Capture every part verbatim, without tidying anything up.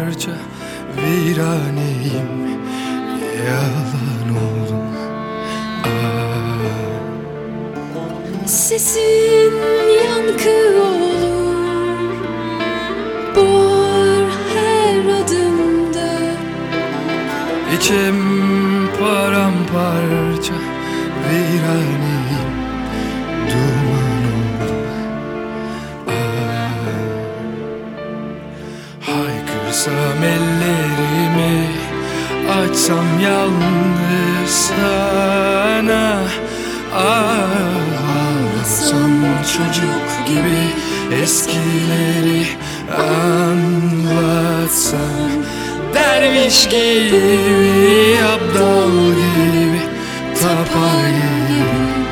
paramparça viraneyim. Yalan oldum. Ah. Sesin yankı olur, boğar her adımda. İçim paramparça viraneyim. Duman oldum. Ah. Haykırsam ellerimi, açsam yalnız sana. Ağlasam çocuk gibi, eskileri anlatsam. Derviş gibi, abdal gibi, tapar gibi,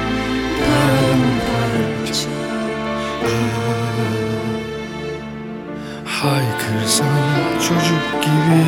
paramparça. Ah. Haykırsam çocuk gibi.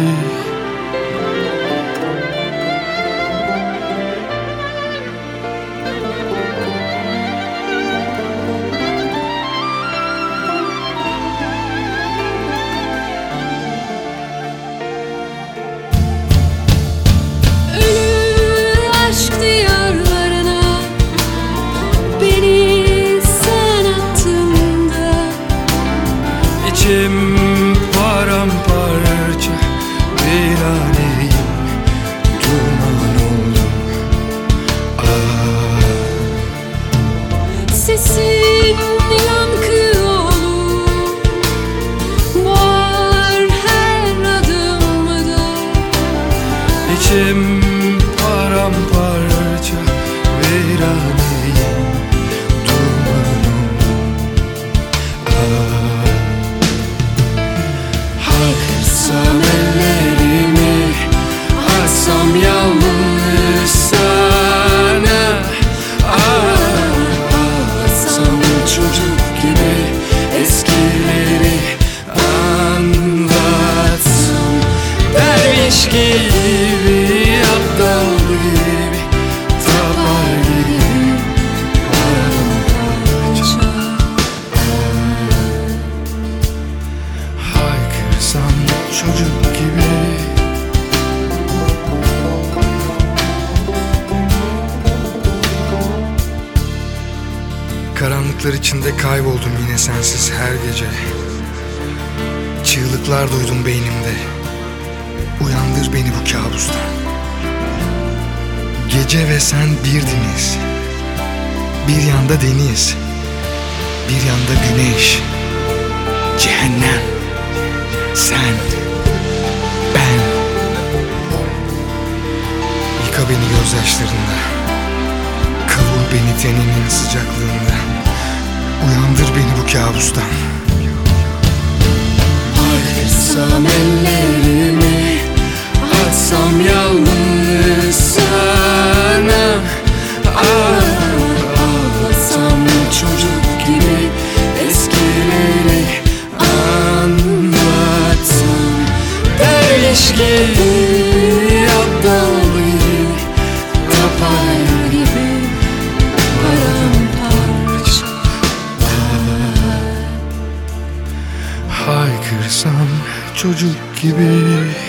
İçim paramparça viraneyim. Duman oldum. Ah. Sesin yankı olur, boğar her adımda. İçim paramparça viraneyim. Duman oldum. Ah. Haykırsam ellerimi, açsam yalnız sana. Ağlasam çocuk gibi, eskileri anlatsam. Derviş gibi, abdal gibi, tapar gibi, paramparça. Haykırsam çocuk gibi. Karanlıklar içinde kayboldum yine sensiz her gece. Çığlıklar duydum beynimde. Uyandır beni bu kabustan. Gece ve sen birdiniz. Bir yanda deniz, bir yanda güneş. Cehennem. Sen, ben. Yıka beni gözyaşlarında, kavur beni teninin sıcaklığında. Uyandır beni bu kabustan. Haykırsam ellerimi, açsam yalnız sana. Ağlasam çocuk gibi, eskileri anlatsam. Derviş gibi, abdal gibi, tapar gibi, paramparça. Haykırsam çocuk gibi.